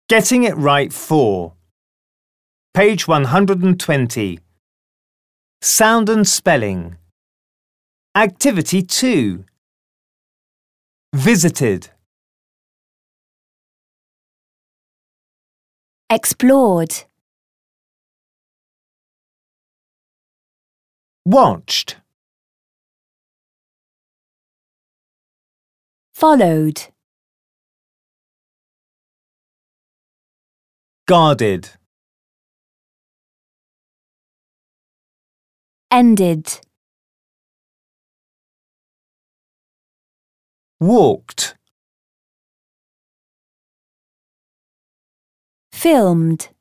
Getting it right 4. Page 120. Sound and spelling. Activity 2. Visited. Explored. Watched. Followed. Guarded. Ended. Walked. Filmed.